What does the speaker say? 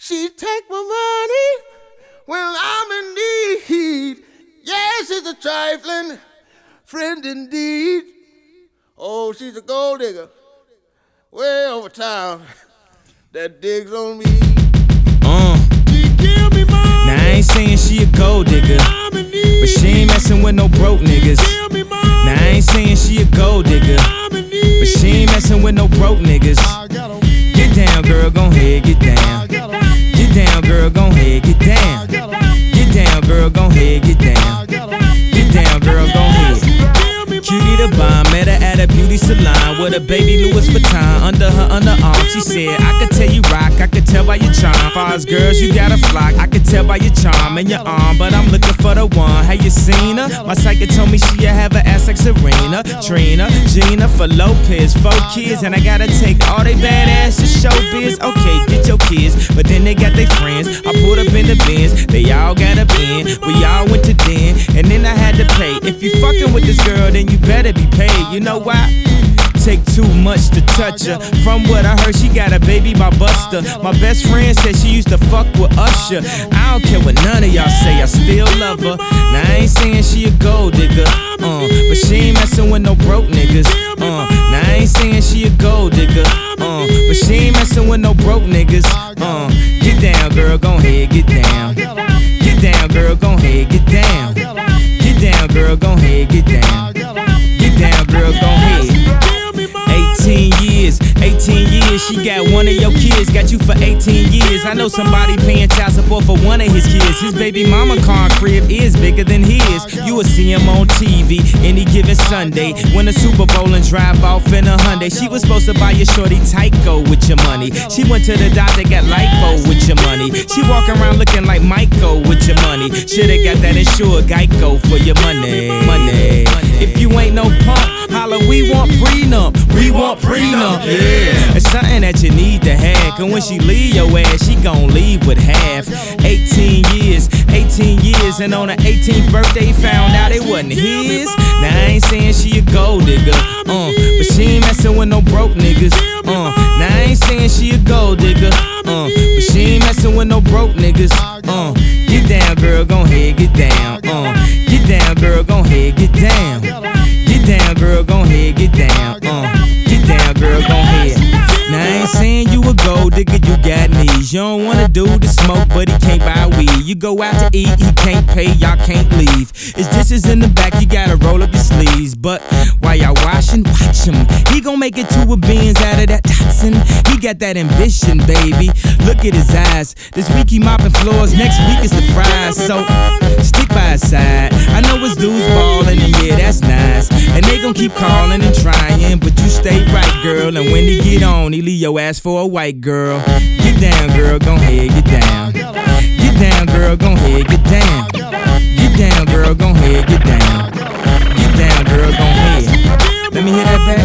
She take my money when I'm in need. Yes, she's a trifling friend indeed. Oh, she's a gold digger way over town that digs on me. She give me money. Now I ain't saying she a gold digger, but she ain't messing with no broke niggas. Now I ain't saying she a gold digger, but she ain't messing with no broke niggas. Get down, girl, gon' head, get down. Get down, girl, gon' head, get down. Get down, girl, gon' head, get down. Get down, girl, gon' head. Cutie the bomb, met her at a beauty salon with a baby Louis Vuitton under her underarm. She said, I could tell you rock, I could tell by your charm. Far as girls, you got a flock, I could tell by your charm and your arm. But I'm looking for the one, have you seen her? My psychic told me she'll have an ass like Serena, Trina, Gina, for Lopez, 4 kids. And I gotta take all they badass to showbiz. Okay, get your kids, but then they got their friends. I pulled up in the Benz, they all got a bin. We all went to den, and then I had to pay. If you fucking with this girl, then you better be paid. You know why? Take too much to touch her. From what I heard, she got a baby by Buster. My best friend said she used to fuck with Usher. I don't care what none of y'all say, I still love her. Now I ain't saying she a gold digger, but she ain't messing with no broke niggas. Now I ain't saying she a gold digger, but she ain't messing with no broke niggas. Get down, girl, gon' head, get down. Get down, girl, gon' head, get down. Get down, girl, gon' head, get down. Get down, girl, gon' head. 18 years, she got one of your kids, got you for 18 years. I know somebody paying child support for one of his kids. His baby mama car crib is bigger than his. You will see him on TV any given Sunday. Win a Super Bowl and drive off in a Hyundai. She was supposed to buy your shorty Tyco with your money. She went to the doctor, got lipo with your money. She walk around looking like Michael with your money. Shoulda got that insured Geico for your money. If you ain't no punk, holla, we want prenup. We want prenup, yeah. It's something that you need to have, cause when she leave your ass, she gon' leave with half. 18 years, and on her 18th birthday, found out it wasn't his. Now I ain't saying she a gold digger, but she ain't messing with no broke niggas. Now I ain't saying she a gold digger, but she ain't messing with no broke niggas. Get down, girl, gon' head, get down. Get down, girl, gon' head, get down. Get down, girl, gon' head, get down. Get down, girl, gon' head. Now I ain't saying you a gold digger, you got knees. You don't wanna do the smoke, but he can't buy weed. You go out to eat, he can't pay, y'all can't leave. His dishes in the back, you gotta roll up your sleeves. But while y'all washing, watch him. He gon' make it 2 beans out of that toxin. He got that ambition, baby. Look at his eyes. This week he mopping floors, next week is the fries. So stick by his side. I know his dudes ballin', and yeah, that's nice. And they gon' keep calling and trying, but you stay right, girl. And when he get on, he leave your ass for a white girl. Get down, girl, gon' head, get down. Get down, girl, gon' head, get down. Get down, girl, gon' head, get down. Get down, girl, gon' head. Let me hear that back.